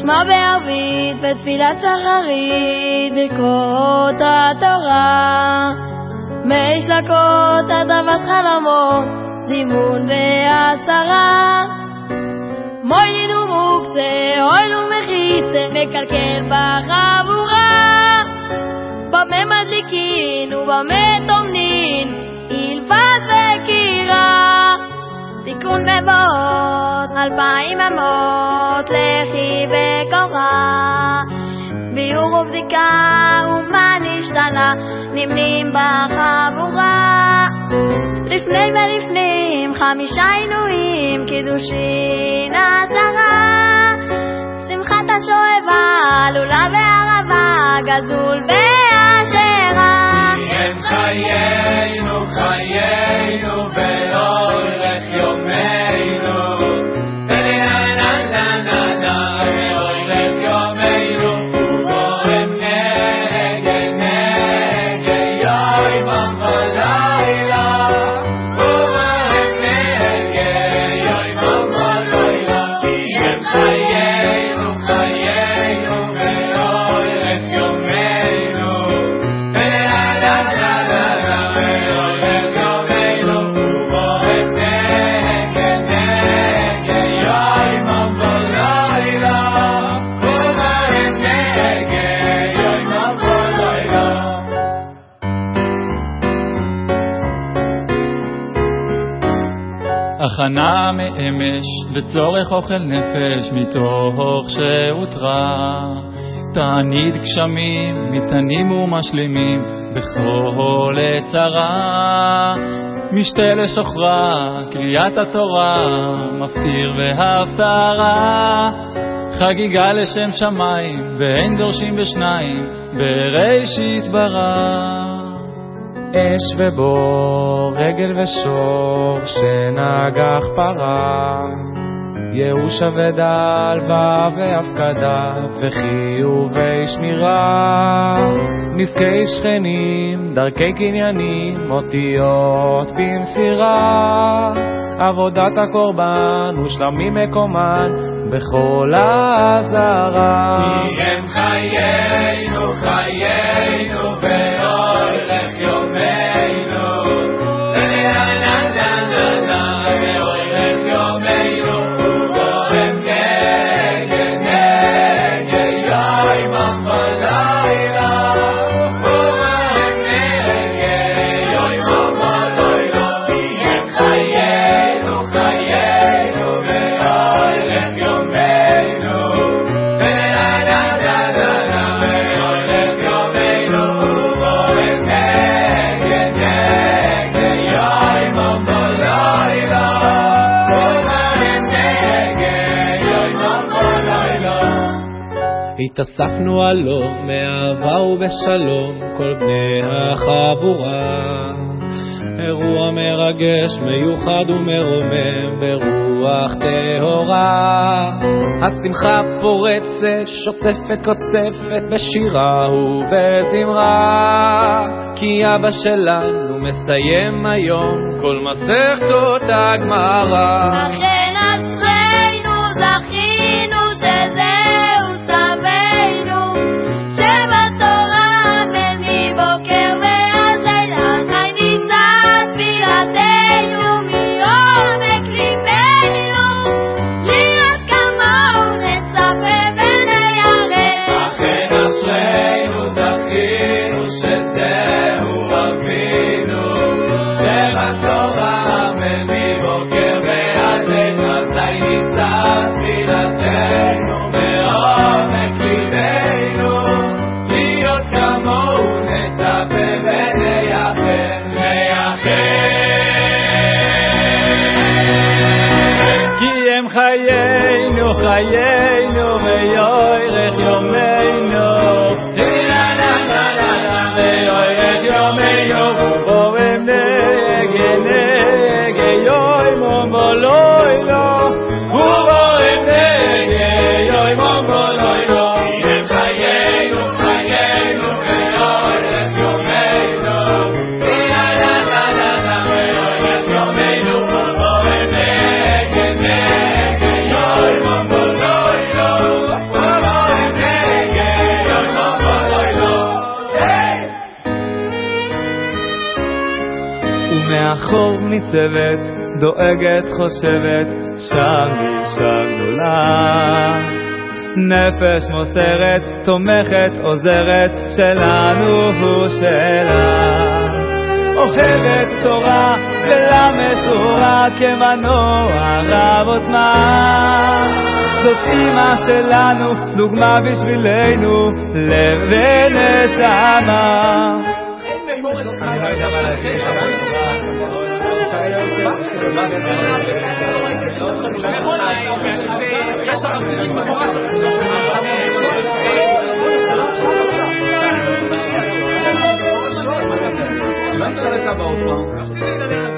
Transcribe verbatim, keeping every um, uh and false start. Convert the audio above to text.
כמו בערבית בתפילת שחרית, ברכות התורה, מי שלקות עד אהבת חלומות, זימון ועשרה. מוילינו מוקצה, אוילו מחיצה, מקלקל בחבורה. במה מדליקין ובמה תומנין, אילפת וקירה. תיקון מבואות, אלפיים אמות, לחי וקורה. ביור ובדיקה ומה נשתנה, נמנים בחבורה. לפני ולפנים, חמישה עינויים, קידושין עשרה. שמחת השואבה, לולה וערבה, גזול ואשרה. כי הם חיינו, חיינו, ואורך יומנו. הכנה מאמש בצורך אוכל נפש מתוך שהותרה, תענית גשמים מתנים ומשלימים בכל צרה. משתה לשוכרה קריאת התורה, מפטיר והפטרה. חגיגה לשם שמיים ואין דורשים בשניים, בראשית ברא. אש ובור, רגל ושור, שנגח פרה, ייאוש ודלווה והפקדה, וחיובי שמירה. נזקי שכנים, דרכי קניינים, אותיות במסירה. עבודת הקורבן ושלמים מקומן, בכל הזרה. כי הם חיינו, חיינו, ואורך יומנו. ולענן דננה, ואורך יומנו. ובוהם נגד, נגד, יום בלילה. ובוהם נגד, יום בלילה. כי הם חיינו, חיינו, ואורך יומנו. ולענן דננה, ואורך יומנו. ובוהם נגד, נגד, יום בלילה. ובוהם נגד, יום בלילה. התאספנו עלו מאהבה ובשלום, כל בני החבורה. אירוע מרגש, מיוחד ומרומם, ברוח טהורה. השמחה פורצת, שוטפת, קוצפת, בשירה ובזמרה. כי אבא שלנו מסיים היום כל מסכתות הגמרא. אכן אשרינו, זכינו, שזהו סבנו, שבתורה בין מבוקר ועד לילה, חי ניצת תפילתנו מעומק ליבנו, להיות כמוהו נצפה וניירא. אכן אשרינו, זכינו, שזהו אבינו, שבתורה בין מבוקר ועד לילה, חי ניצת תפילתנו מעומק ליבנו, להיות כמוהו נצפה ונייחל, נייחל. כי הם חיינו, חיינו, ויורך יומנו. ויורך יומנו, ובוהם נגד, נגד, יום בלילה. ובוהם נגד, יום בלילה. כי הם חיינו, חיינו, ויורך יומנו. ויורך יומנו, ובוהם נגד, נגד, יום בלילה. בכור ניצבת, דואגת חושבת, שם אישה גדולה. נפש מוסרת, תומכת, עוזרת, שלנו הוא שלה. אוכלת תורה ולמסורה כמנוע רב עוצמה. זאת אמא שלנו, דוגמה בשבילנו, לב ונשמה. אני לא יודע מה להגיד, אולי נשאל את הבאות פעם.